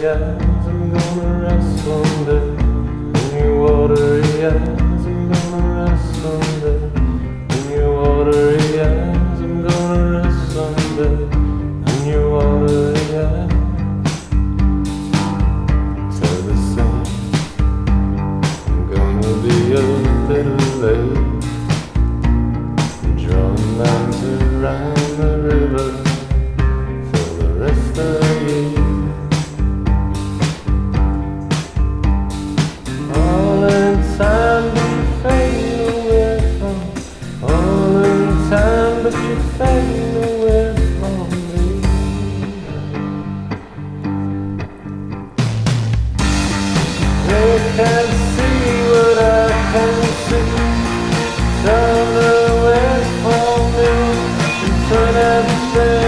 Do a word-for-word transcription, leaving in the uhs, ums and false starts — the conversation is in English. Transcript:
eyes, I'm gonna rest someday. In your watery eyes, I'm gonna rest someday. In your watery eyes, I'm gonna rest someday. In your watery eyes. Tell the sun I'm gonna be a little late. Drawing lines around the river for the rest of the year. All in time but you fade away from. All in time but you fade away from me. They can't see what I can see. Turn away from me and turn everything